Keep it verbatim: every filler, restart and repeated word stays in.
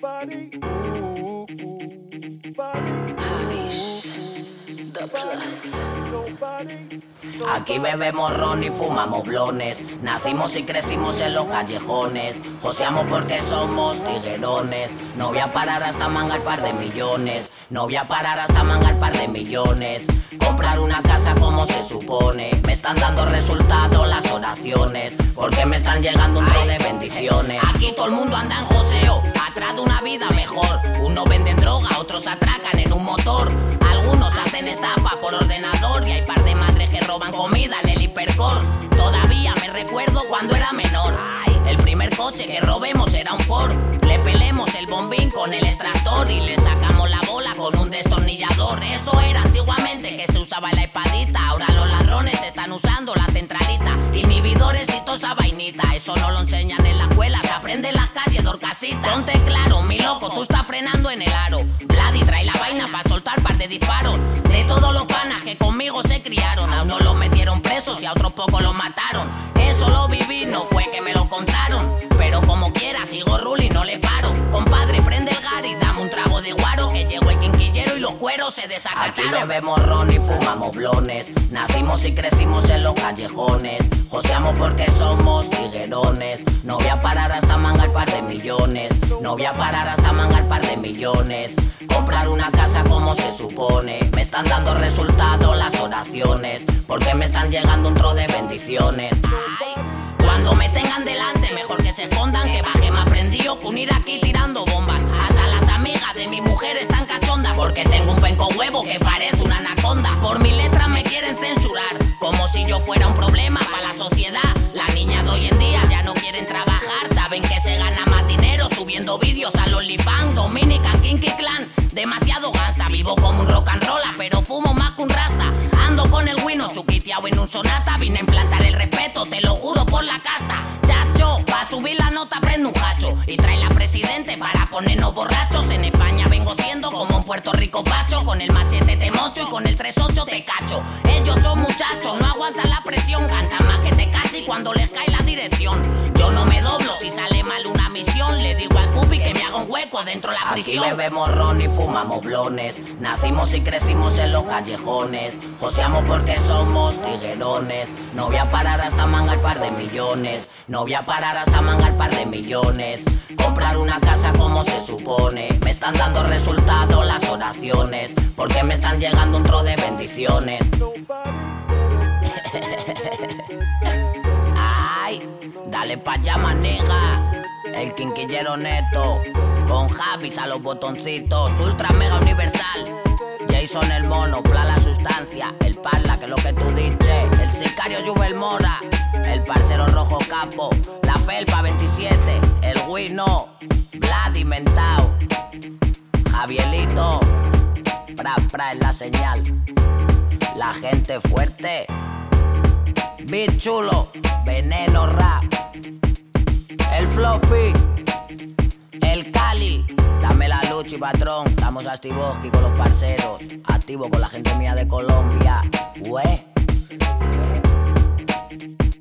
Nobody. Ooh, ooh, body. Havish, the plus. Nobody. Aquí bebemos ron y fumamos blones. Nacimos y crecimos en los callejones. Joseamos porque somos tiguerones. No voy a parar hasta mangar par de millones. No voy a parar hasta mangar par de millones. Comprar una casa como se supone. Me están dando resultados las oraciones, porque me están llegando un tro de bendiciones. Aquí todo el mundo anda en joseo, atrás de una vida mejor. Unos venden droga, otros atracan en un motor. Algunos hacen estafa por ordenador. Y hay par de madres que roban comida en el hipercor. Todavía me recuerdo cuando era menor. Ay, el primer coche que robemos era un Ford. Le pelemos el bombín con el extractor y le sacamos la bola con un destornillador. Eso era antiguamente, que se usaba la espadita. Ahora los ladrones están usando la centralita, inhibidores y toda esa vainita. Eso no lo enseñan en la escuela, se aprende en las calles de Orcasita. Ponte claro, mi loco, tú estás frenando en el aro. Vladi trae la vaina para soltar par de disparos. De todos los panas que conmigo se criaron, a unos los metieron presos y a otros pocos los mataron. Eso lo viví, no fue que me lo contaron. Pero como quiera, sigo rule y no le paro. Compadre, prende el gari, dame un trago de guaro, que llegó el quinquillero y los cueros se desacataron. Aquí bebemos ron y fumamos blones. Nacimos y crecimos en los callejones. Joseamos porque somos tiguerones. No voy a parar hasta mangar par de millones. No voy a parar hasta mangar par de millones. Comprar una casa como se supone. Me están dando resultados las oraciones, porque me están llegando un tro de bendiciones. Ay, cuando me tengan delante, mejor que se escondan, que baje me aprendió que unir aquí tirando bombas. Hasta las amigas de mi mujer están cachondas, porque tengo un penco huevo que parece una anaconda. Por mis letras me quieren censurar, como si yo fuera un problema para la sociedad. Las niñas de hoy en día ya no quieren trabajar, saben que se gana más dinero subiendo vídeos al OnlyFans. Dominican Kinky Clan, demasiado gangsta. Vivo como un rock and rolla, pero fumo más que un rasta. Ando con el Wino chuquiteado en un Sonata. Vine a implantar el respeto, te lo juro por la casta. Chacho, pa' subir la nota prende un hacho y trae la presidente para ponernos borrachos. En España vengo siendo como un Puerto Rico pacho. Con el machete te mocho y con el tres ocho te cacho. Ellos son muchachos, no aguantan la presión. Cantan más que te cachi cuando les cae la dirección. Yo no me doblo si sale mal una misión. Le digo al pupi que me haga un hueco dentro de la prisión. Aquí bebemos ron y fumamos blones. Nacimos y crecimos en los callejones. Joseamos porque somos tiguerones. No voy a parar hasta mangar par de millones. No voy a parar hasta mangar par de millones. Comprar una casa como se supone. Me están dando resultados las oraciones, porque me están llegando un tro de bendiciones. Ay, dale pa' allá, manega. El quinquillero neto, con Javis a los botoncitos. Ultra mega universal. Jason el mono, Pla la sustancia. El Parla, que es lo que tú dices. El sicario Jubel Mora. El parcero rojo capo. La felpa veintisiete. El Wino. Vladi Mentao. Javielito. Pra, pra es la señal. La gente fuerte. Beat chulo. Veneno rap. El floppy. El Cali. Dame la lucha y patrón. Estamos a Stiboski con los parceros. Activo con la gente mía de Colombia. Ué.